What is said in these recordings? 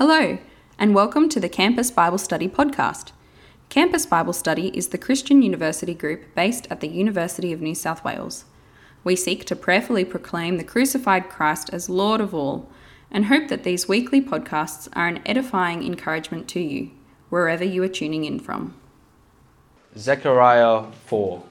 Hello, and welcome to the Campus Bible Study podcast. Campus Bible Study is the Christian university group based at the University of New South Wales. We seek to prayerfully proclaim the crucified Christ as Lord of all, and hope that these weekly podcasts are an edifying encouragement to you, wherever you are tuning in from. Zechariah 4.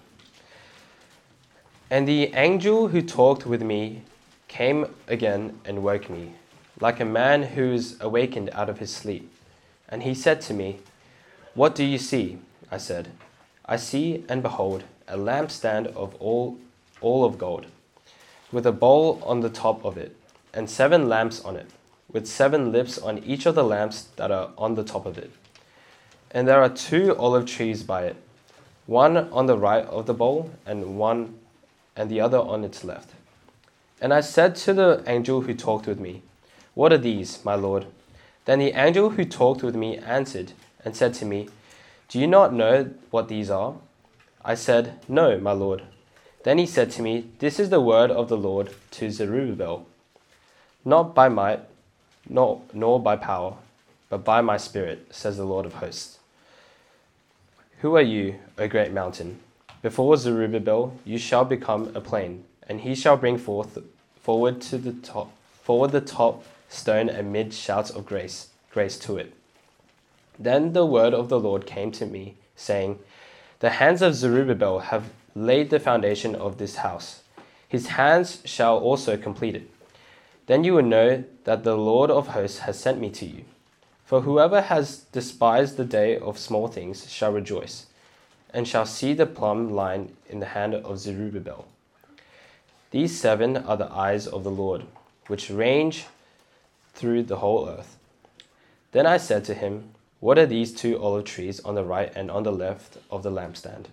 And the angel who talked with me came again and woke me, like a man who is awakened out of his sleep. And he said to me, "What do you see?" I said, "I see, and behold, a lampstand of all of gold, with a bowl on the top of it, and 7 lamps on it, with 7 lips on each of the lamps that are on the top of it. And there are 2 olive trees by it, one on the right of the bowl, and the other on its left." And I said to the angel who talked with me, "What are these, my Lord?" Then the angel who talked with me answered and said to me, "Do you not know what these are?" I said, "No, my Lord." Then he said to me, "This is the word of the Lord to Zerubbabel, not by might, nor by power, but by my Spirit, says the Lord of hosts. Who are you, O great mountain? Before Zerubbabel you shall become a plain, and he shall bring forward the top stone amid shouts of grace to it." Then the word of the Lord came to me, saying, "The hands of Zerubbabel have laid the foundation of this house. His hands shall also complete it. Then you will know that the Lord of hosts has sent me to you. For whoever has despised the day of small things shall rejoice, and shall see the plumb line in the hand of Zerubbabel. These 7 are the eyes of the Lord, which range through the whole earth." Then I said to him, "What are these 2 olive trees on the right and on the left of the lampstand?"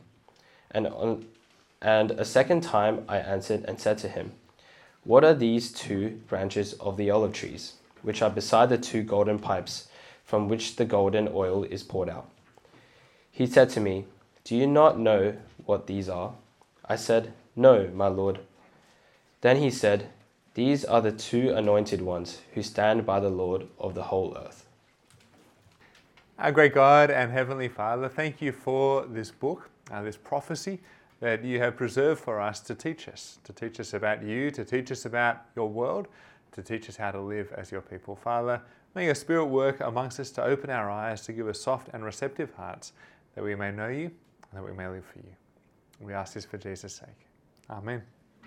And a second time I answered and said to him, "What are these 2 branches of the olive trees, which are beside the 2 golden pipes, from which the golden oil is poured out?" He said to me, "Do you not know what these are?" I said, "No, my Lord." Then he said, "These are the 2 anointed ones who stand by the Lord of the whole earth." Our great God and Heavenly Father, thank you for this book, this prophecy that you have preserved for us to teach us about you, to teach us about your world, to teach us how to live as your people. Father, may your Spirit work amongst us to open our eyes, to give us soft and receptive hearts, that we may know you and that we may live for you. We ask this for Jesus' sake. Amen.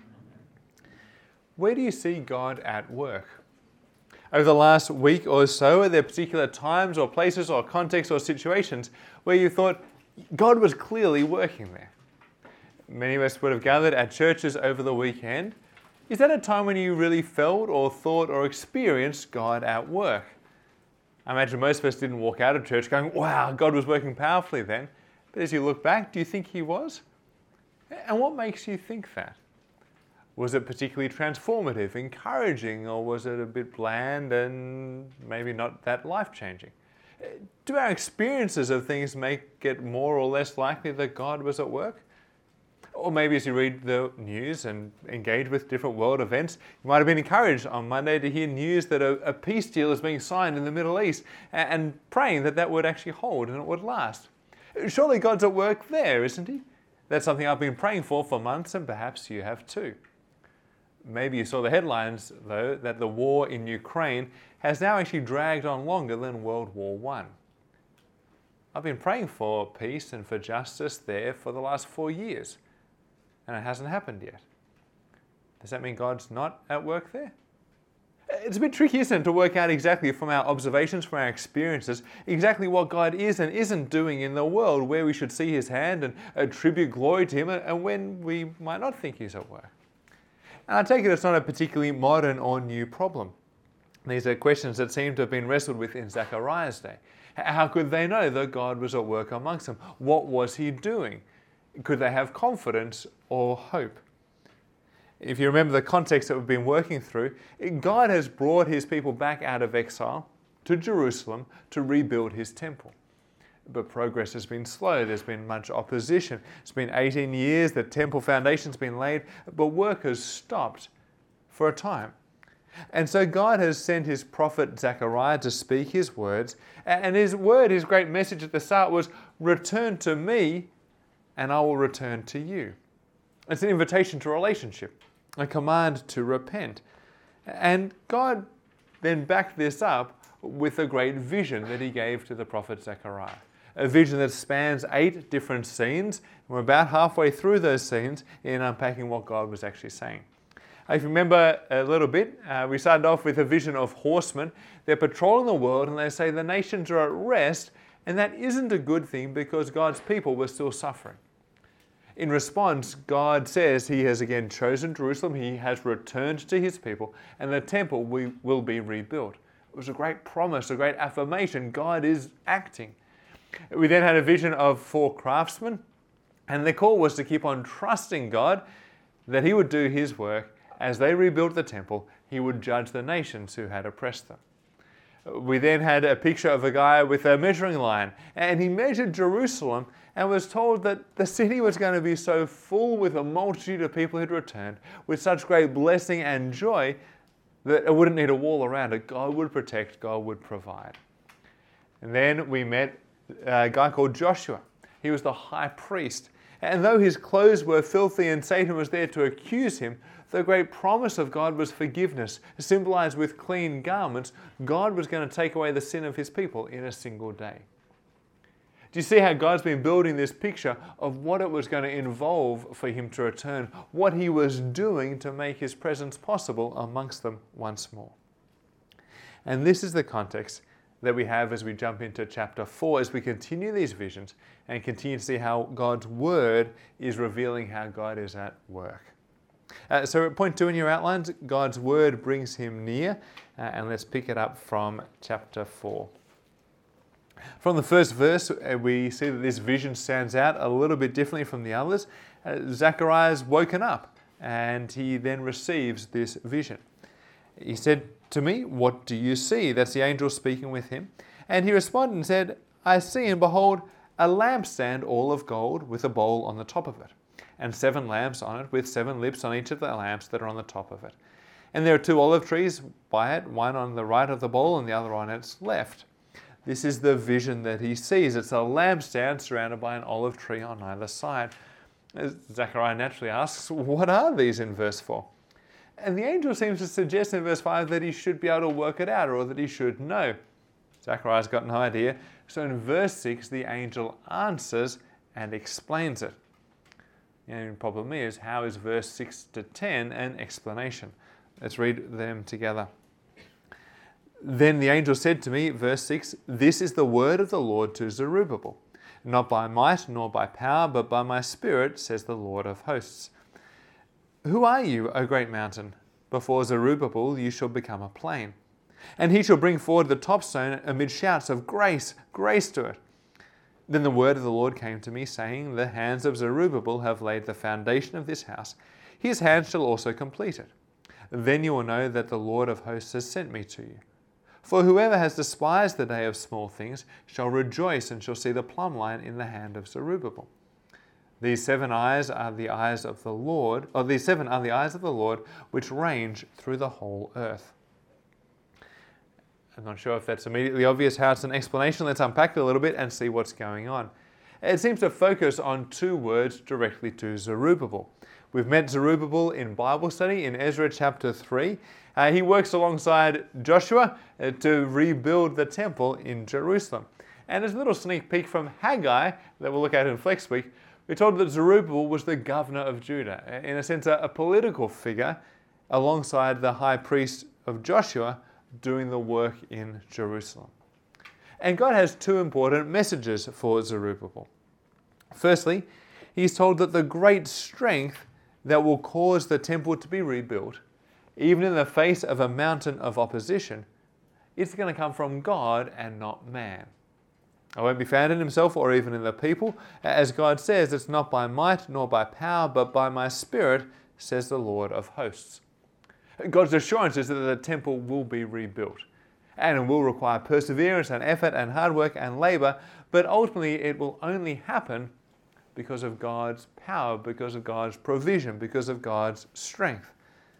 Where do you see God at work? Over the last week or so, are there particular times or places or contexts or situations where you thought God was clearly working there? Many of us would have gathered at churches over the weekend. Is that a time when you really felt or thought or experienced God at work? I imagine most of us didn't walk out of church going, "Wow, God was working powerfully then." But as you look back, do you think he was? And what makes you think that? Was it particularly transformative, encouraging, or was it a bit bland and maybe not that life-changing? Do our experiences of things make it more or less likely that God was at work? Or maybe as you read the news and engage with different world events, you might have been encouraged on Monday to hear news that a peace deal is being signed in the Middle East, and praying that would actually hold and it would last. Surely God's at work there, isn't he? That's something I've been praying for months, and perhaps you have too. Maybe you saw the headlines, though, that the war in Ukraine has now actually dragged on longer than World War I. I've been praying for peace and for justice there for the last 4 years, and it hasn't happened yet. Does that mean God's not at work there? It's a bit tricky, isn't it, to work out exactly from our observations, from our experiences, exactly what God is and isn't doing in the world, where we should see his hand and attribute glory to him, and when we might not think he's at work. And I take it it's not a particularly modern or new problem. These are questions that seem to have been wrestled with in Zechariah's day. How could they know that God was at work amongst them? What was he doing? Could they have confidence or hope? If you remember the context that we've been working through, God has brought his people back out of exile to Jerusalem to rebuild his temple. But progress has been slow. There's been much opposition. It's been 18 years, the temple foundation's been laid, but work has stopped for a time. And so God has sent his prophet Zechariah to speak his words. And his word, his great message at the start was, return to me and I will return to you. It's an invitation to relationship, a command to repent. And God then backed this up with a great vision that he gave to the prophet Zechariah. A vision that spans 8 different scenes. We're about halfway through those scenes in unpacking what God was actually saying. If you remember a little bit, we started off with a vision of horsemen. They're patrolling the world and they say the nations are at rest, and that isn't a good thing because God's people were still suffering. In response, God says he has again chosen Jerusalem, he has returned to his people, and the temple will be rebuilt. It was a great promise, a great affirmation. God is acting. We then had a vision of 4 craftsmen, and their call was to keep on trusting God, that he would do his work. As they rebuilt the temple, he would judge the nations who had oppressed them. We then had a picture of a guy with a measuring line, and he measured Jerusalem and was told that the city was going to be so full with a multitude of people who'd returned, with such great blessing and joy, that it wouldn't need a wall around it. God would protect, God would provide. And then we met a guy called Joshua. He was the high priest. And though his clothes were filthy and Satan was there to accuse him, the great promise of God was forgiveness, symbolized with clean garments. God was going to take away the sin of his people in a single day. Do you see how God's been building this picture of what it was going to involve for him to return, what he was doing to make his presence possible amongst them once more? And this is the context that we have as we jump into chapter 4, as we continue these visions and continue to see how God's word is revealing how God is at work. So at point 2 in your outlines, God's word brings him near, and let's pick it up from chapter 4. From the first verse, we see that this vision stands out a little bit differently from the others. Zechariah's woken up, and he then receives this vision. He said to me, "What do you see?" That's the angel speaking with him. And he responded and said, "I see, and behold, a lampstand all of gold with a bowl on the top of it, and 7 lamps on it with 7 lips on each of the lamps that are on the top of it. And there are 2 olive trees by it, one on the right of the bowl and the other on its left." This is the vision that he sees. It's a lampstand surrounded by an olive tree on either side. Zechariah naturally asks, what are these in verse 4? And the angel seems to suggest in verse 5 that he should be able to work it out, or that he should know. Zechariah's got no idea. So in verse 6, the angel answers and explains it. The only problem is, how is verse 6 to 10 an explanation? Let's read them together. Then the angel said to me, verse 6, "This is the word of the Lord to Zerubbabel. Not by might nor by power, but by my spirit, says the Lord of hosts. Who are you, O great mountain? Before Zerubbabel you shall become a plain. And he shall bring forward the top stone amid shouts of grace, grace to it." Then the word of the Lord came to me, saying, "The hands of Zerubbabel have laid the foundation of this house. His hands shall also complete it. Then you will know that the Lord of hosts has sent me to you. For whoever has despised the day of small things shall rejoice and shall see the plumb line in the hand of Zerubbabel. These 7 eyes are the eyes of the Lord, or these 7 are the eyes of the Lord, which range through the whole earth." I'm not sure if that's immediately obvious how it's an explanation. Let's unpack it a little bit and see what's going on. It seems to focus on 2 words directly to Zerubbabel. We've met Zerubbabel in Bible study in Ezra chapter 3. He works alongside Joshua to rebuild the temple in Jerusalem. And as a little sneak peek from Haggai that we'll look at in Flex Week, we're told that Zerubbabel was the governor of Judah, in a sense a political figure alongside the high priest of Joshua doing the work in Jerusalem. And God has 2 important messages for Zerubbabel. Firstly, he's told that the great strength that will cause the temple to be rebuilt, even in the face of a mountain of opposition, it's going to come from God and not man. It won't be found in himself or even in the people. As God says, it's not by might nor by power, but by my spirit, says the Lord of hosts. God's assurance is that the temple will be rebuilt, and it will require perseverance and effort and hard work and labor, but ultimately it will only happen because of God's power, because of God's provision, because of God's strength.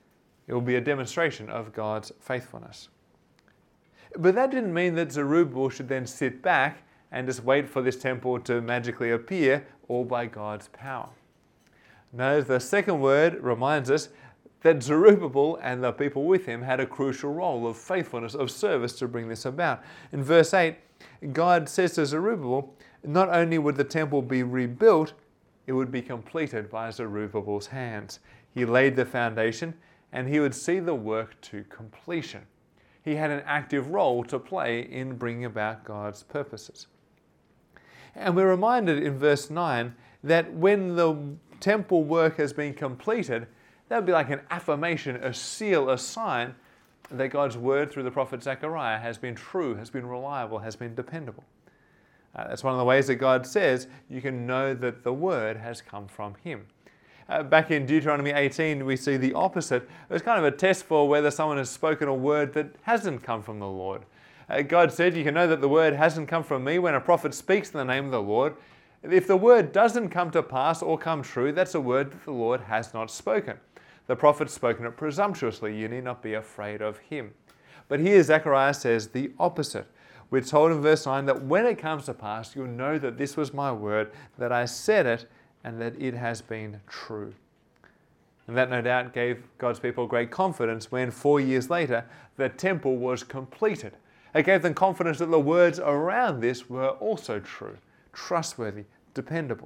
It will be a demonstration of God's faithfulness. But that didn't mean that Zerubbabel should then sit back and just wait for this temple to magically appear, all by God's power. No, the second word reminds us that Zerubbabel and the people with him had a crucial role of faithfulness, of service to bring this about. In verse 8, God says to Zerubbabel, not only would the temple be rebuilt, it would be completed by Zerubbabel's hands. He laid the foundation, and he would see the work to completion. He had an active role to play in bringing about God's purposes. And we're reminded in verse 9 that when the temple work has been completed, that would be like an affirmation, a seal, a sign that God's word through the prophet Zechariah has been true, has been reliable, has been dependable. That's one of the ways that God says you can know that the word has come from him. Back in Deuteronomy 18, we see the opposite. It's kind of a test for whether someone has spoken a word that hasn't come from the Lord. God said, you can know that the word hasn't come from me when a prophet speaks in the name of the Lord. If the word doesn't come to pass or come true, that's a word that the Lord has not spoken. The prophet's spoken it presumptuously. You need not be afraid of him. But here Zechariah says the opposite. We're told in verse 9 that when it comes to pass, you'll know that this was my word, that I said it, and that it has been true. And that no doubt gave God's people great confidence when 4 years later the temple was completed. It gave them confidence that the words around this were also true, trustworthy, dependable.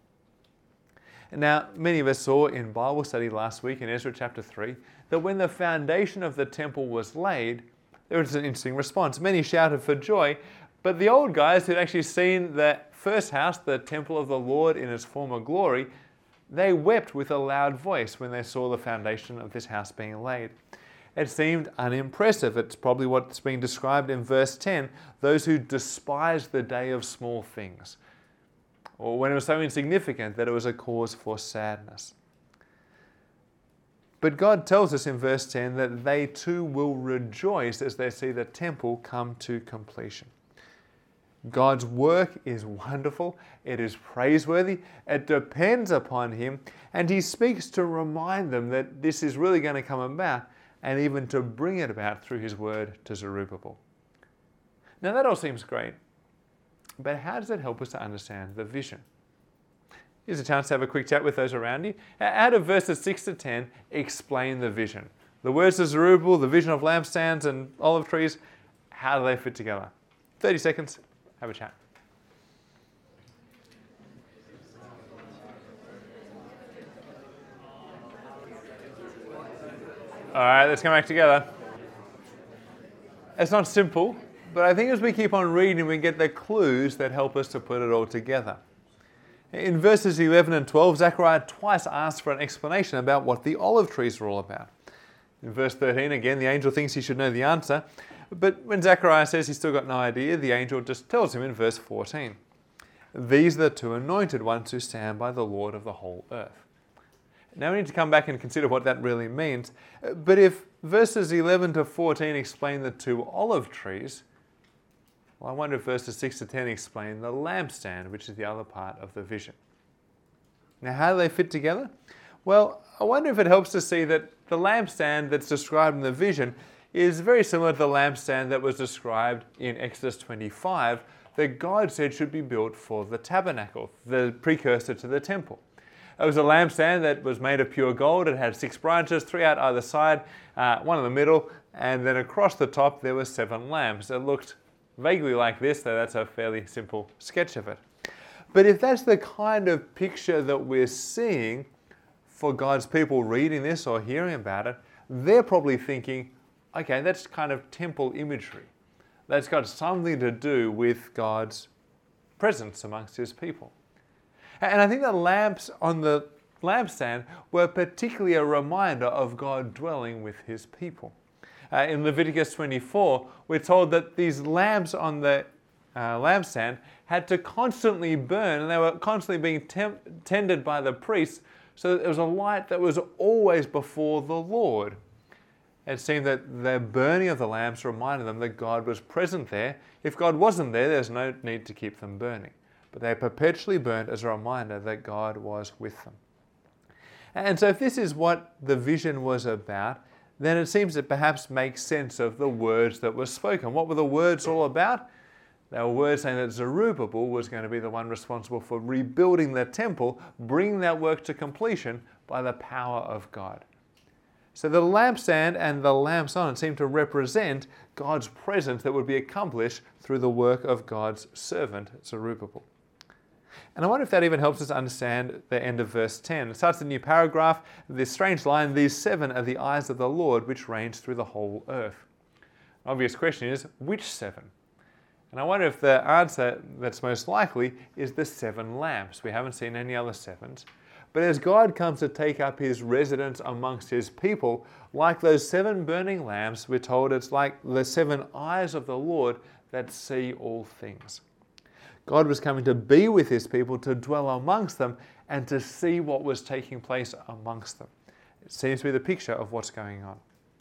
And now, many of us saw in Bible study last week in Ezra chapter 3 that when the foundation of the temple was laid, there was an interesting response. Many shouted for joy, but the old guys who'd actually seen the first house, the temple of the Lord in its former glory, they wept with a loud voice when they saw the foundation of this house being laid. It seemed unimpressive. It's probably what's being described in verse 10, those who despised the day of small things, or when it was so insignificant that it was a cause for sadness. But God tells us in verse 10 that they too will rejoice as they see the temple come to completion. God's work is wonderful, it is praiseworthy, it depends upon him, and he speaks to remind them that this is really going to come about, and even to bring it about through his word to Zerubbabel. Now that all seems great, but how does it help us to understand the vision? Here's a chance to have a quick chat with those around you. Out of verses 6 to 10, explain the vision. The words of Zerubbabel, the vision of lampstands and olive trees, how do they fit together? 30 seconds, have a chat. All right, let's come back together. It's not simple, but I think as we keep on reading, we get the clues that help us to put it all together. In verses 11 and 12, Zechariah twice asks for an explanation about what the olive trees are all about. In verse 13, again, the angel thinks he should know the answer, but when Zechariah says he's still got no idea, the angel just tells him in verse 14, "These are the two anointed ones who stand by the Lord of the whole earth." Now we need to come back and consider what that really means. But if verses 11 to 14 explain the two olive trees, well, I wonder if verses 6 to 10 explain the lampstand, which is the other part of the vision. Now, how do they fit together? Well, I wonder if it helps to see that the lampstand that's described in the vision is very similar to the lampstand that was described in Exodus 25 that God said should be built for the tabernacle, the precursor to the temple. It was a lampstand that was made of pure gold. It had 6 branches, 3 out either side, 1 in the middle, and then across the top there were 7 lamps. It looked vaguely like this, though that's a fairly simple sketch of it. But if that's the kind of picture that we're seeing for God's people reading this or hearing about it, they're probably thinking, okay, that's kind of temple imagery. That's got something to do with God's presence amongst his people. And I think the lamps on the lampstand were particularly a reminder of God dwelling with his people. In Leviticus 24, we're told that these lamps on the lampstand had to constantly burn, and they were constantly being tended by the priests, so that there was a light that was always before the Lord. It seemed that the burning of the lamps reminded them that God was present there. If God wasn't there, there's no need to keep them burning. But they perpetually burned as a reminder that God was with them. And so if this is what the vision was about, then it seems to perhaps make sense of the words that were spoken. What were the words all about? They were words saying that Zerubbabel was going to be the one responsible for rebuilding the temple, bringing that work to completion by the power of God. So the lampstand and the lamps on it seem to represent God's presence that would be accomplished through the work of God's servant, Zerubbabel. And I wonder if that even helps us understand the end of verse 10. It starts a new paragraph, this strange line, "These 7 are the eyes of the Lord, which reigns through the whole earth." An obvious question is, which 7? And I wonder if the answer that's most likely is the 7 lamps. We haven't seen any other 7s. But as God comes to take up his residence amongst his people, like those 7 burning lamps, we're told it's like the 7 eyes of the Lord that see all things. God was coming to be with his people, to dwell amongst them, and to see what was taking place amongst them. It seems to be the picture of what's going on.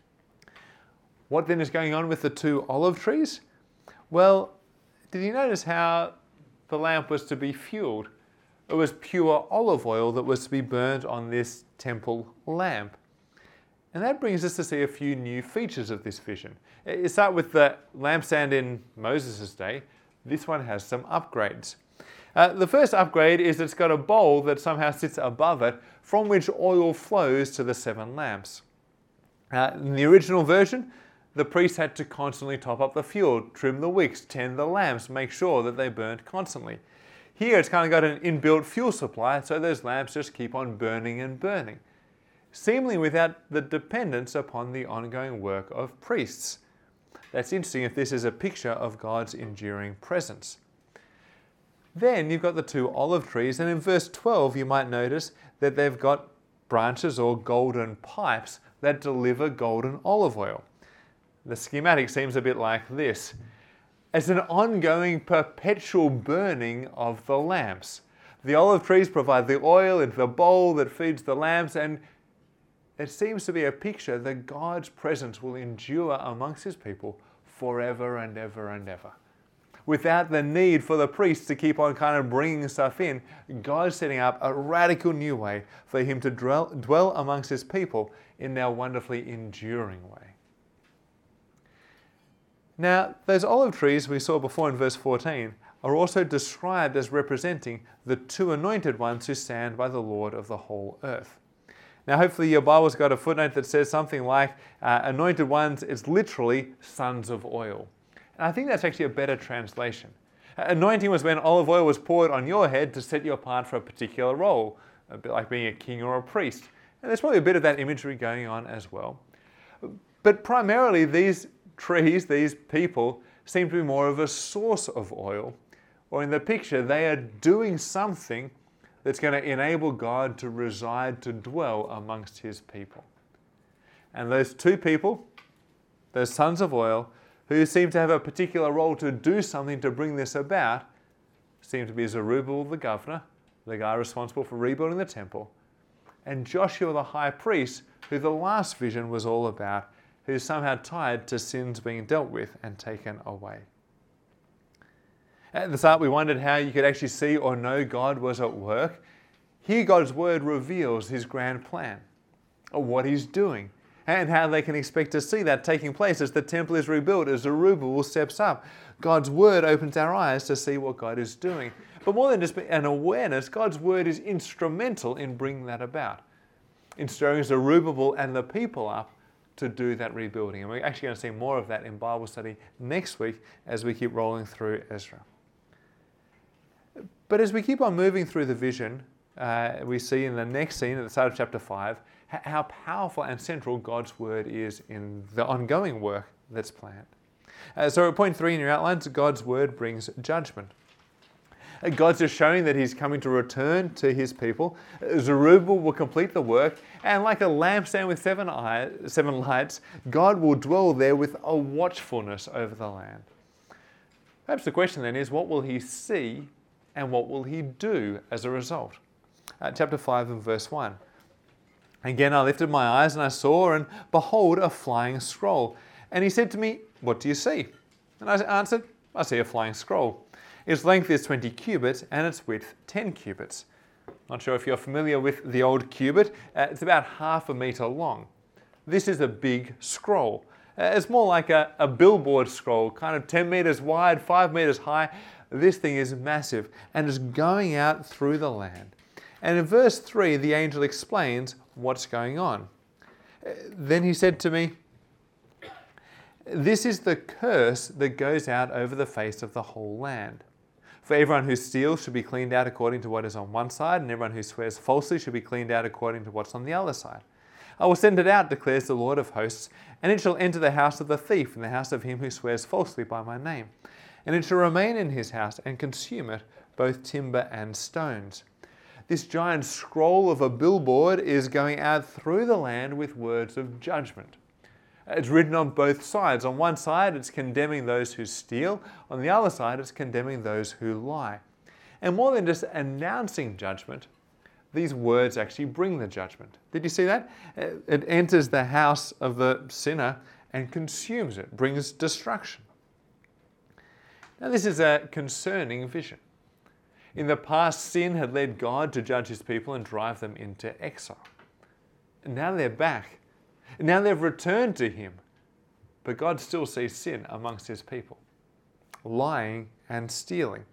What then is going on with the 2 olive trees? Well, did you notice how the lamp was to be fueled? It was pure olive oil that was to be burnt on this temple lamp. And that brings us to see a few new features of this vision. You start with the lampstand in Moses' day. This one has some upgrades. The first upgrade is it's got a bowl that somehow sits above it, from which oil flows to the 7 lamps. In the original version, the priest had to constantly top up the fuel, trim the wicks, tend the lamps, make sure that they burnt constantly. Here it's kind of got an inbuilt fuel supply, so those lamps just keep on burning and burning, seemingly without the dependence upon the ongoing work of priests. That's interesting if this is a picture of God's enduring presence. Then you've got the 2 olive trees, and in verse 12 you might notice that they've got branches or golden pipes that deliver golden olive oil. The schematic seems a bit like this. It's an ongoing, perpetual burning of the lamps. The olive trees provide the oil into the bowl that feeds the lamps, and it seems to be a picture that God's presence will endure amongst his people forever and ever and ever. Without the need for the priests to keep on kind of bringing stuff in, God's setting up a radical new way for him to dwell amongst his people in their wonderfully enduring way. Now, those olive trees we saw before in verse 14 are also described as representing the 2 anointed ones who stand by the Lord of the whole earth. Now, hopefully your Bible's got a footnote that says something like, anointed ones is literally sons of oil. And I think that's actually a better translation. Anointing was when olive oil was poured on your head to set you apart for a particular role, a bit like being a king or a priest. And there's probably a bit of that imagery going on as well. But primarily these trees, these people, seem to be more of a source of oil, or in the picture they are doing something that's going to enable God to reside, to dwell amongst his people. And those 2 people, those sons of oil, who seem to have a particular role to do something to bring this about, seem to be Zerubbabel the governor, the guy responsible for rebuilding the temple, and Joshua the high priest, who the last vision was all about, who's somehow tied to sins being dealt with and taken away. At the start we wondered how you could actually see or know God was at work. Here God's word reveals his grand plan, or what he's doing, and how they can expect to see that taking place as the temple is rebuilt, as Zerubbabel steps up. God's word opens our eyes to see what God is doing. But more than just an awareness, God's word is instrumental in bringing that about, in stirring Zerubbabel and the people up to do that rebuilding. And we're actually going to see more of that in Bible study next week as we keep rolling through Ezra. But as we keep on moving through the vision, we see in the next scene at the start of chapter 5 how powerful and central God's word is in the ongoing work that's planned. So at point 3 in your outlines, God's word brings judgment. God's just showing that he's coming to return to his people. Zerubbabel will complete the work, and like a lampstand with 7 lights, God will dwell there with a watchfulness over the land. Perhaps the question then is, what will he see and what will he do as a result? Chapter 5 and verse 1. Again I lifted my eyes and I saw, and behold, a flying scroll. And he said to me, "What do you see?" And I answered, "I see a flying scroll. Its length is 20 cubits and its width 10 cubits. Not sure if you're familiar with the old cubit. It's about half a metre long. This is a big scroll. It's more like a billboard scroll, kind of 10 meters wide, 5 meters high. This thing is massive and is going out through the land. And in verse 3, the angel explains what's going on. Then he said to me, "This is the curse that goes out over the face of the whole land. For everyone who steals should be cleaned out according to what is on one side, and everyone who swears falsely should be cleaned out according to what's on the other side. I will send it out, declares the Lord of hosts, and it shall enter the house of the thief and the house of him who swears falsely by my name. And it shall remain in his house and consume it, both timber and stones." This giant scroll of a billboard is going out through the land with words of judgment. It's written on both sides. On one side, it's condemning those who steal. On the other side, it's condemning those who lie. And more than just announcing judgment, these words actually bring the judgment. Did you see that? It enters the house of the sinner and consumes it, brings destruction. Now, this is a concerning vision. In the past, sin had led God to judge his people and drive them into exile. And now they're back. Now they've returned to him. But God still sees sin amongst his people, lying and stealing.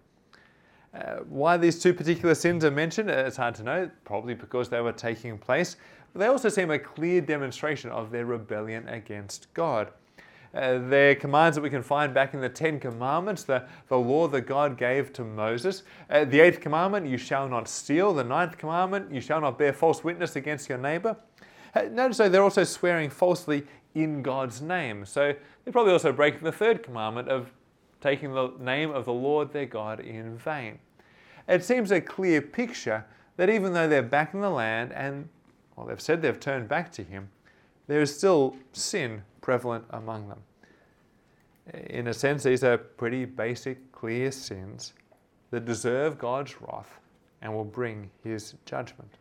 Why these two particular sins are mentioned, it's hard to know, probably because they were taking place. But they also seem a clear demonstration of their rebellion against God. They're commands that we can find back in the 10 Commandments, the law that God gave to Moses. The 8th commandment, you shall not steal. The 9th commandment, you shall not bear false witness against your neighbor. Notice though, they're also swearing falsely in God's name. So they're probably also breaking the 3rd commandment of taking the name of the Lord their God in vain. It seems a clear picture that even though they're back in the land and, well, they've said they've turned back to him, there is still sin prevalent among them. In a sense, these are pretty basic, clear sins that deserve God's wrath and will bring his judgment.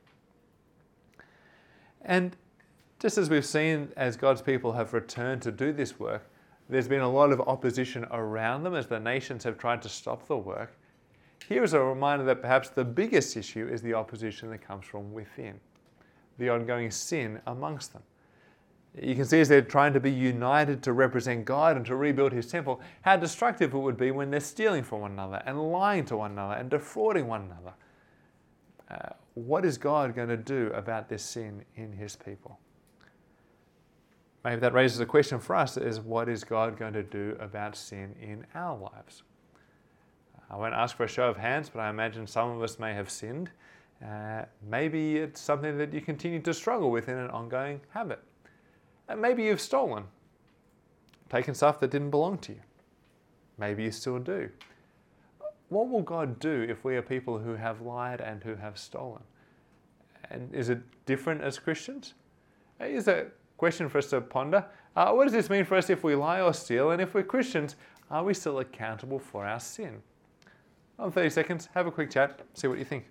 And just as we've seen as God's people have returned to do this work, there's been a lot of opposition around them as the nations have tried to stop the work. Here is a reminder that perhaps the biggest issue is the opposition that comes from within, the ongoing sin amongst them. You can see as they're trying to be united to represent God and to rebuild his temple, how destructive it would be when they're stealing from one another and lying to one another and defrauding one another. What is God going to do about this sin in his people? Maybe that raises a question for us, is what is God going to do about sin in our lives? I won't ask for a show of hands, but I imagine some of us may have sinned. Maybe it's something that you continue to struggle with in an ongoing habit. Maybe you've stolen, taken stuff that didn't belong to you. Maybe you still do. What will God do if we are people who have lied and who have stolen? And is it different as Christians? Here's a question for us to ponder. What does this mean for us if we lie or steal? And if we're Christians, are we still accountable for our sin? On 30 seconds, have a quick chat, see what you think.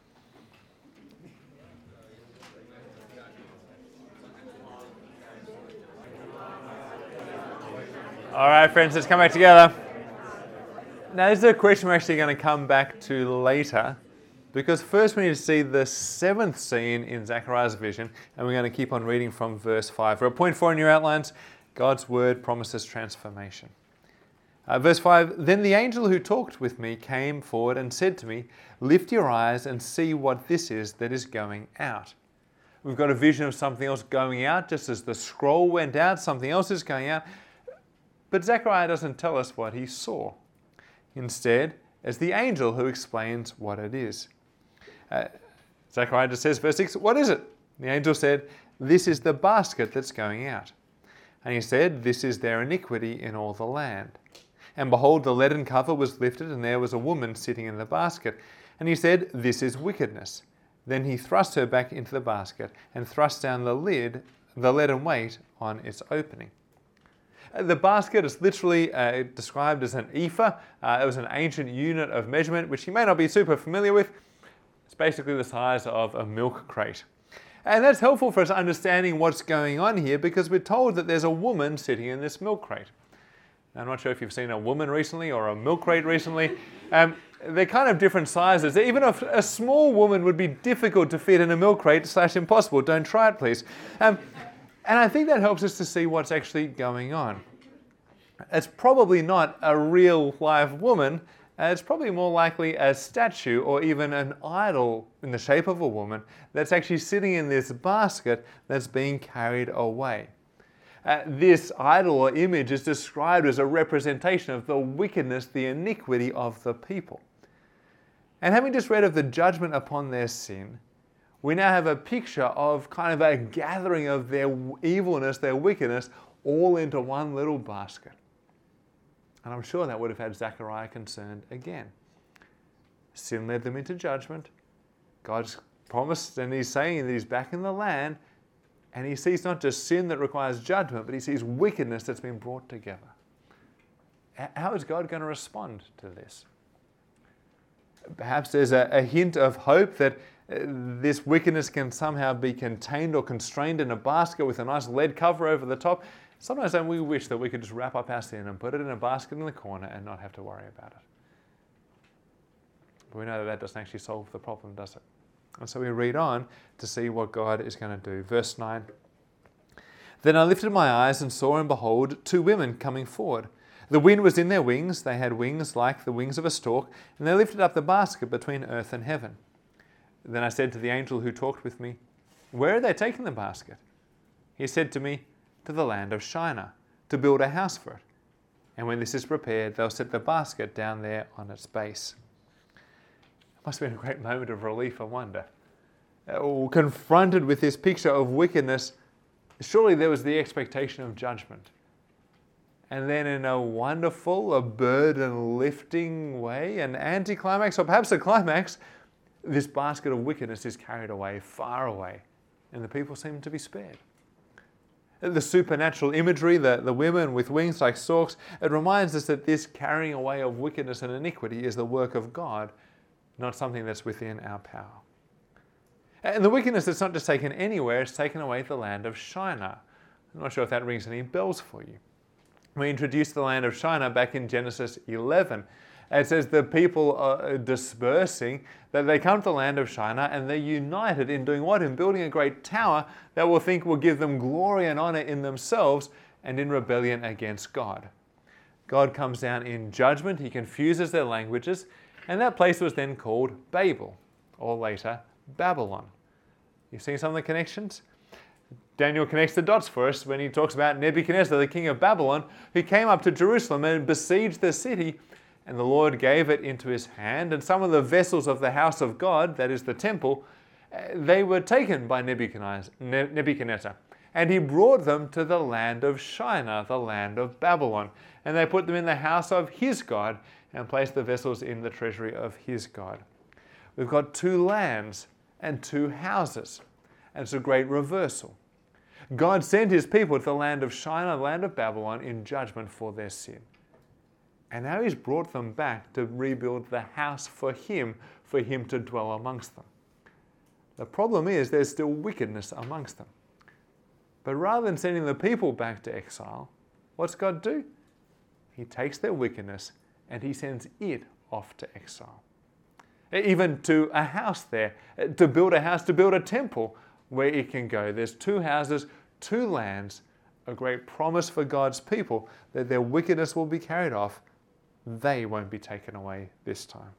All right, friends, let's come back together. Now, this is a question we're actually going to come back to later, because first we need to see the 7th scene in Zechariah's vision, and we're going to keep on reading from verse 5. For point 4 in your outlines, God's word promises transformation. Verse 5, "Then the angel who talked with me came forward and said to me, 'Lift your eyes and see what this is that is going out.'" We've got a vision of something else going out, just as the scroll went out, something else is going out. But Zechariah doesn't tell us what he saw. Instead, it's the angel who explains what it is. Zechariah just says, verse 6, "What is it?" The angel said, "This is the basket that's going out." And he said, "This is their iniquity in all the land." And behold, the leaden cover was lifted, and there was a woman sitting in the basket. And he said, "This is wickedness." Then he thrust her back into the basket and thrust down the leaden weight on its opening. The basket is literally described as an ephah. It was an ancient unit of measurement, which you may not be super familiar with. It's basically the size of a milk crate. And that's helpful for us understanding what's going on here, because we're told that there's a woman sitting in this milk crate. I'm not sure if you've seen a woman recently or a milk crate recently. They're kind of different sizes. Even a small woman would be difficult to fit in a milk crate / impossible. Don't try it, please. And I think that helps us to see what's actually going on. It's probably not a real live woman. It's probably more likely a statue or even an idol in the shape of a woman that's actually sitting in this basket that's being carried away. This idol or image is described as a representation of the wickedness, the iniquity of the people. And having just read of the judgment upon their sin, we now have a picture of kind of a gathering of their evilness, their wickedness, all into one little basket. And I'm sure that would have had Zechariah concerned again. Sin led them into judgment. God's promised, and he's saying that he's back in the land, and he sees not just sin that requires judgment, but he sees wickedness that's been brought together. How is God going to respond to this? Perhaps there's a hint of hope that this wickedness can somehow be contained or constrained in a basket with a nice lead cover over the top. Sometimes don't we wish that we could just wrap up our sin and put it in a basket in the corner and not have to worry about it. But we know that doesn't actually solve the problem, does it? And so we read on to see what God is going to do. Verse 9. Then I lifted my eyes and saw, and behold, 2 women coming forward. The wind was in their wings. They had wings like the wings of a stork, and they lifted up the basket between earth and heaven. Then I said to the angel who talked with me, where are they taking the basket? He said to me, to the land of Shinar, to build a house for it. And when this is prepared, they'll set the basket down there on its base. It must have been a great moment of relief, I wonder. Confronted with this picture of wickedness, surely there was the expectation of judgment. And then in a wonderful, a burden-lifting way, an anticlimax, or perhaps a climax, this basket of wickedness is carried away, far away, and the people seem to be spared. The supernatural imagery, the women with wings like storks, it reminds us that this carrying away of wickedness and iniquity is the work of God, not something that's within our power. And the wickedness that's not just taken anywhere, it's taken away the land of Shinar. I'm not sure if that rings any bells for you. We introduced the land of Shinar back in Genesis 11. It says the people are dispersing, that they come to the land of Shinar and they're united in doing what? In building a great tower that will think will give them glory and honor in themselves and in rebellion against God. God comes down in judgment, he confuses their languages, and that place was then called Babel, or later Babylon. You've seen some of the connections? Daniel connects the dots for us when he talks about Nebuchadnezzar, the king of Babylon, who came up to Jerusalem and besieged the city, and the Lord gave it into his hand, and some of the vessels of the house of God, that is the temple, they were taken by Nebuchadnezzar. And he brought them to the land of Shinar, the land of Babylon. And they put them in the house of his God and placed the vessels in the treasury of his God. We've got 2 lands and 2 houses. And it's a great reversal. God sent his people to the land of Shinar, the land of Babylon, in judgment for their sin. And now he's brought them back to rebuild the house for him to dwell amongst them. The problem is there's still wickedness amongst them. But rather than sending the people back to exile, what's God do? He takes their wickedness and he sends it off to exile. Even to a house there, to build a house, to build a temple where it can go. There's 2 houses, 2 lands, a great promise for God's people that their wickedness will be carried off. They won't be taken away this time.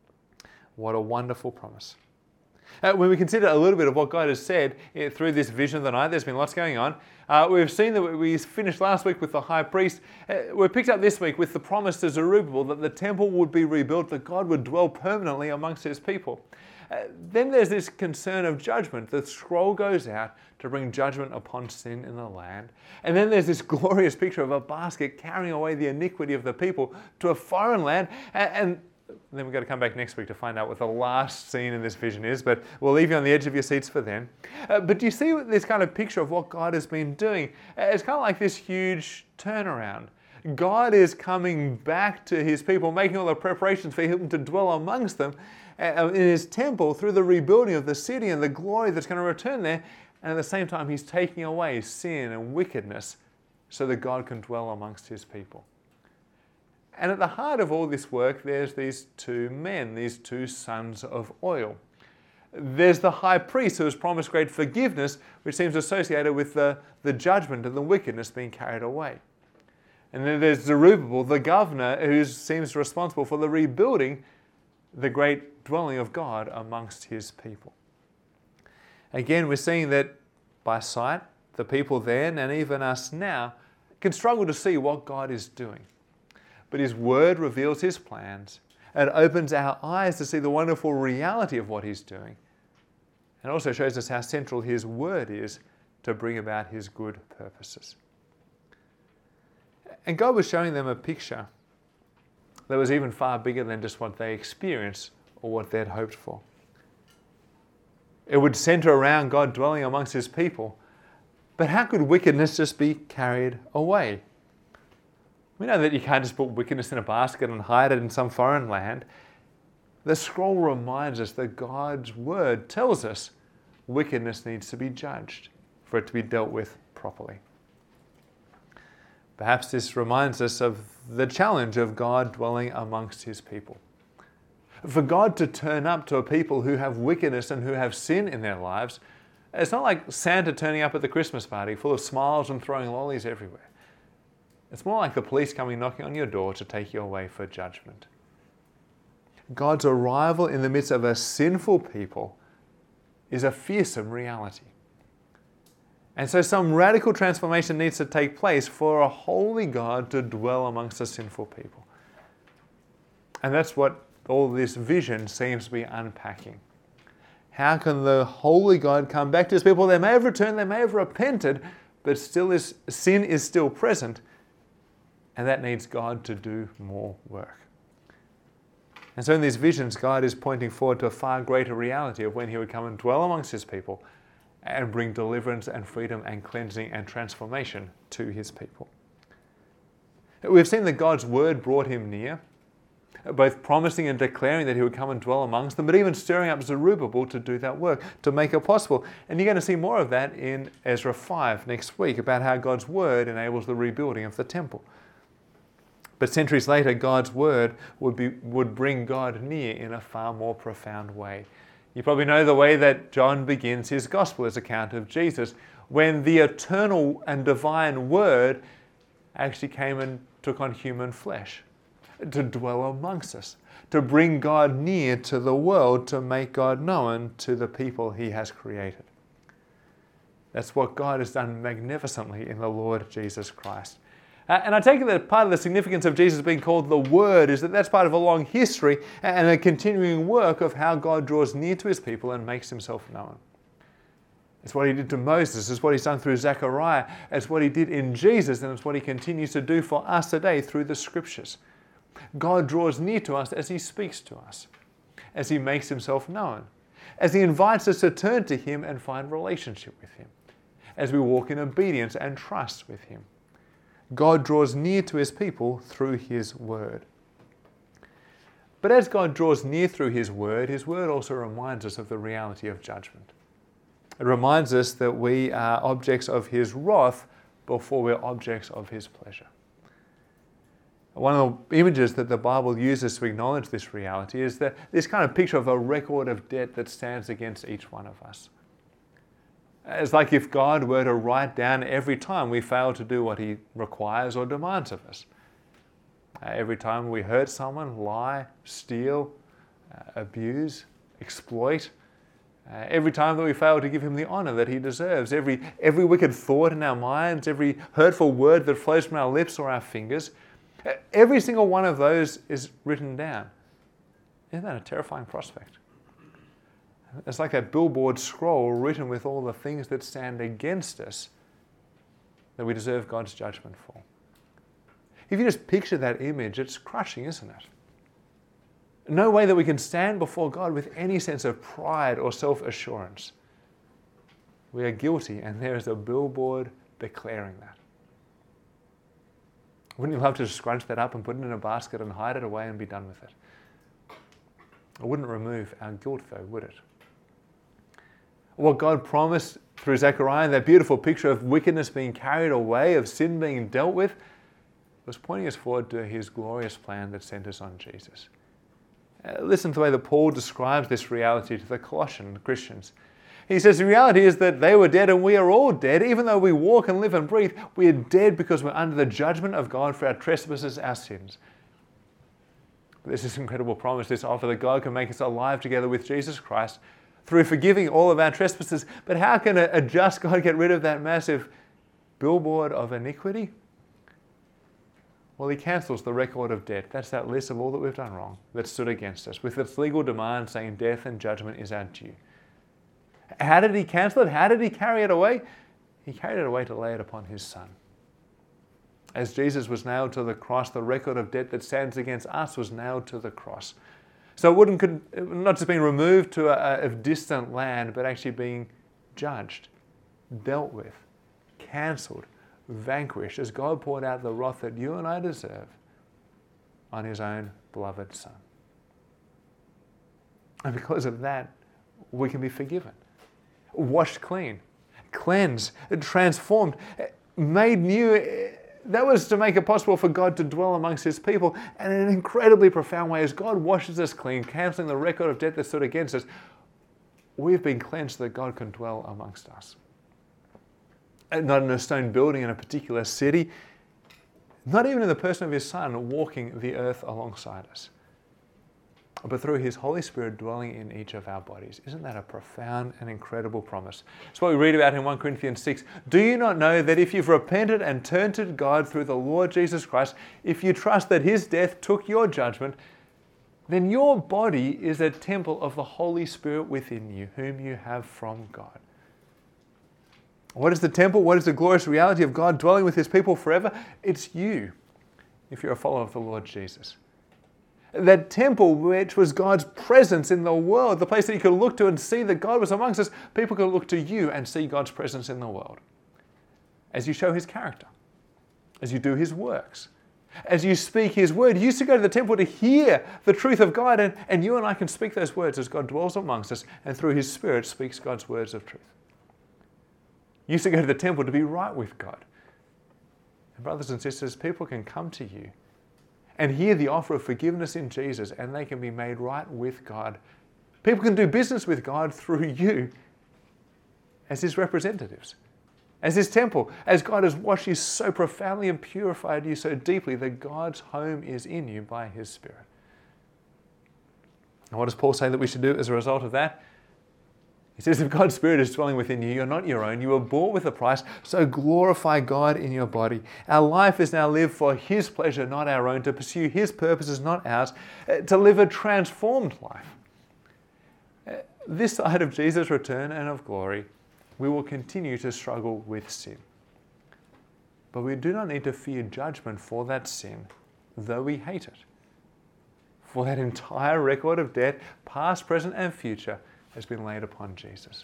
What a wonderful promise. When we consider a little bit of what God has said through this vision of the night, there's been lots going on. We've seen that we finished last week with the high priest. We picked up this week with the promise to Zerubbabel that the temple would be rebuilt, that God would dwell permanently amongst his people. Then there's this concern of judgment. The scroll goes out to bring judgment upon sin in the land. And then there's this glorious picture of a basket carrying away the iniquity of the people to a foreign land. And then we've got to come back next week to find out what the last scene in this vision is, but we'll leave you on the edge of your seats for then. But do you see this kind of picture of what God has been doing? It's kind of like this huge turnaround. God is coming back to his people, making all the preparations for him to dwell amongst them in his temple through the rebuilding of the city and the glory that's going to return there. And at the same time, he's taking away sin and wickedness so that God can dwell amongst his people. And at the heart of all this work, there's these 2 men, these 2 sons of oil. There's the high priest who has promised great forgiveness, which seems associated with the judgment and the wickedness being carried away. And then there's Zerubbabel, the governor, who seems responsible for the rebuilding the great dwelling of God amongst his people. Again, we're seeing that by sight, the people then and even us now can struggle to see what God is doing. But his word reveals his plans and opens our eyes to see the wonderful reality of what he's doing. And also shows us how central his word is to bring about his good purposes. And God was showing them a picture that was even far bigger than just what they experienced or what they'd hoped for. It would center around God dwelling amongst his people. But how could wickedness just be carried away? We know that you can't just put wickedness in a basket and hide it in some foreign land. The scroll reminds us that God's word tells us wickedness needs to be judged for it to be dealt with properly. Perhaps this reminds us of the challenge of God dwelling amongst his people. For God to turn up to a people who have wickedness and who have sin in their lives, it's not like Santa turning up at the Christmas party full of smiles and throwing lollies everywhere. It's more like the police coming knocking on your door to take you away for judgment. God's arrival in the midst of a sinful people is a fearsome reality. And so some radical transformation needs to take place for a holy God to dwell amongst a sinful people. And that's what all this vision seems to be unpacking. How can the holy God come back to his people? They may have returned, they may have repented, but sin is still present, and that needs God to do more work. And so in these visions, God is pointing forward to a far greater reality of when he would come and dwell amongst his people and bring deliverance and freedom and cleansing and transformation to his people. We've seen that God's word brought him near, both promising and declaring that he would come and dwell amongst them, but even stirring up Zerubbabel to do that work, to make it possible. And you're going to see more of that in Ezra 5 next week, about how God's word enables the rebuilding of the temple. But centuries later, God's word would bring God near in a far more profound way. You probably know the way that John begins his gospel, his account of Jesus, when the eternal and divine word actually came and took on human flesh to dwell amongst us, to bring God near to the world, to make God known to the people he has created. That's what God has done magnificently in the Lord Jesus Christ. And I take it that part of the significance of Jesus being called the Word is that that's part of a long history and a continuing work of how God draws near to his people and makes himself known. It's what he did to Moses, it's what he's done through Zechariah, it's what he did in Jesus, and it's what he continues to do for us today through the Scriptures. God draws near to us as he speaks to us, as he makes himself known, as he invites us to turn to him and find relationship with him, as we walk in obedience and trust with him. God draws near to his people through his word. But as God draws near through his word also reminds us of the reality of judgment. It reminds us that we are objects of his wrath before we're objects of his pleasure. One of the images that the Bible uses to acknowledge this reality is this kind of picture of a record of debt that stands against each one of us. It's like if God were to write down every time we fail to do what he requires or demands of us. Every time we hurt someone, lie, steal, abuse, exploit. Every time that we fail to give him the honor that he deserves. Every wicked thought in our minds, every hurtful word that flows from our lips or our fingers. Every single one of those is written down. Isn't that a terrifying prospect? It's like that billboard scroll written with all the things that stand against us that we deserve God's judgment for. If you just picture that image, it's crushing, isn't it? No way that we can stand before God with any sense of pride or self-assurance. We are guilty, and there is a billboard declaring that. Wouldn't you love to scrunch that up and put it in a basket and hide it away and be done with it? It wouldn't remove our guilt, though, would it? What God promised through Zechariah, that beautiful picture of wickedness being carried away, of sin being dealt with, was pointing us forward to his glorious plan that centers on Jesus. Listen to the way that Paul describes this reality to the Colossian Christians. He says the reality is that they were dead and we are all dead. Even though we walk and live and breathe, we are dead because we're under the judgment of God for our trespasses, our sins. There's this incredible promise, this offer that God can make us alive together with Jesus Christ through forgiving all of our trespasses. But how can a just God get rid of that massive billboard of iniquity? Well, he cancels the record of debt. That's that list of all that we've done wrong that stood against us, with its legal demand saying death and judgment is our due. How did he cancel it? How did he carry it away? He carried it away to lay it upon his Son. As Jesus was nailed to the cross, the record of debt that stands against us was nailed to the cross. So it wouldn't, not just being removed to a distant land, but actually being judged, dealt with, cancelled, vanquished, as God poured out the wrath that you and I deserve on his own beloved Son. And because of that, we can be forgiven, washed clean, cleansed, transformed, made new. That was to make it possible for God to dwell amongst his people. And in an incredibly profound way, as God washes us clean, cancelling the record of debt that stood against us, we've been cleansed so that God can dwell amongst us. And not in a stone building in a particular city, not even in the person of his Son walking the earth alongside us, but through his Holy Spirit dwelling in each of our bodies. Isn't that a profound and incredible promise? It's what we read about in 1 Corinthians 6. Do you not know that if you've repented and turned to God through the Lord Jesus Christ, if you trust that his death took your judgment, then your body is a temple of the Holy Spirit within you, whom you have from God. What is the temple? What is the glorious reality of God dwelling with his people forever? It's you, if you're a follower of the Lord Jesus. That temple which was God's presence in the world, the place that you could look to and see that God was amongst us, people could look to you and see God's presence in the world. As you show his character, as you do his works, as you speak his word. You used to go to the temple to hear the truth of God, and you and I can speak those words as God dwells amongst us and through his Spirit speaks God's words of truth. You used to go to the temple to be right with God. And brothers and sisters, people can come to you and hear the offer of forgiveness in Jesus, and they can be made right with God. People can do business with God through you as his representatives, as his temple, as God has washed you so profoundly and purified you so deeply that God's home is in you by his Spirit. And what does Paul say that we should do as a result of that? He says, if God's Spirit is dwelling within you, you're not your own. You were bought with a price, so glorify God in your body. Our life is now lived for his pleasure, not our own, to pursue his purposes, not ours, to live a transformed life. This side of Jesus' return and of glory, we will continue to struggle with sin. But we do not need to fear judgment for that sin, though we hate it. For that entire record of debt, past, present, and future, has been laid upon Jesus.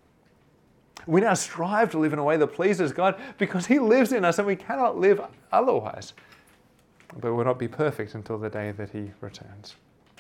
We now strive to live in a way that pleases God because he lives in us and we cannot live otherwise. But we will not be perfect until the day that he returns.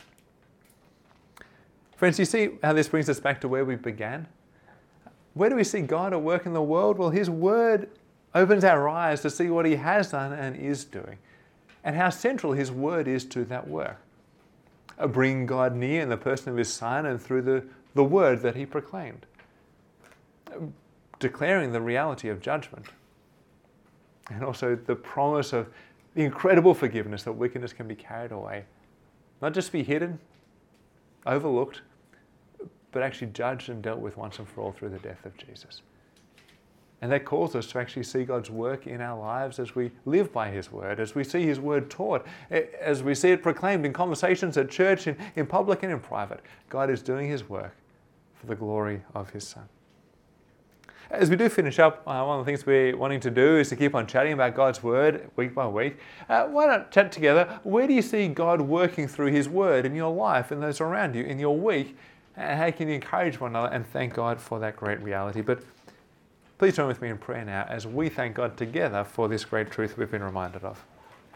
Friends, you see how this brings us back to where we began? Where do we see God at work in the world? Well, his word opens our eyes to see what he has done and is doing, and how central his word is to that work. Bringing God near in the person of his Son and through the word that he proclaimed. Declaring the reality of judgment. And also the promise of the incredible forgiveness that wickedness can be carried away. Not just be hidden, overlooked, but actually judged and dealt with once and for all through the death of Jesus. And that calls us to actually see God's work in our lives as we live by his word, as we see his word taught, as we see it proclaimed in conversations at church, in public and in private. God is doing his work for the glory of his Son. As we do finish up, one of the things we're wanting to do is to keep on chatting about God's word week by week. Why not chat together? Where do you see God working through his word in your life and those around you in your week? And how can you encourage one another and thank God for that great reality? But please join with me in prayer now as we thank God together for this great truth we've been reminded of.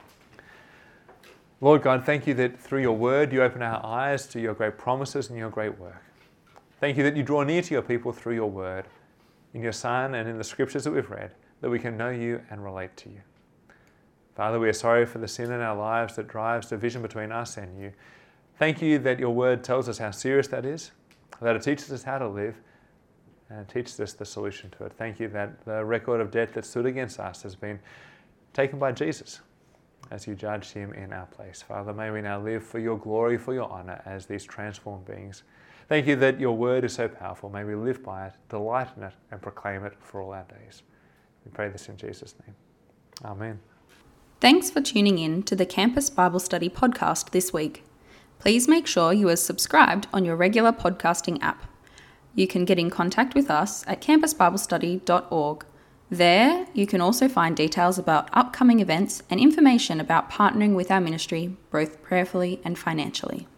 Lord God, thank you that through your word you open our eyes to your great promises and your great work. Thank you that you draw near to your people through your word, in your Son and in the scriptures that we've read, that we can know you and relate to you. Father, we are sorry for the sin in our lives that drives division between us and you. Thank you that your word tells us how serious that is, that it teaches us how to live, and it teaches us the solution to it. Thank you that the record of debt that stood against us has been taken by Jesus as you judged him in our place. Father, may we now live for your glory, for your honor as these transformed beings. Thank you that your word is so powerful. May we live by it, delight in it, and proclaim it for all our days. We pray this in Jesus' name. Amen. Thanks for tuning in to the Campus Bible Study podcast this week. Please make sure you are subscribed on your regular podcasting app. You can get in contact with us at campusbiblestudy.org. There, you can also find details about upcoming events and information about partnering with our ministry, both prayerfully and financially.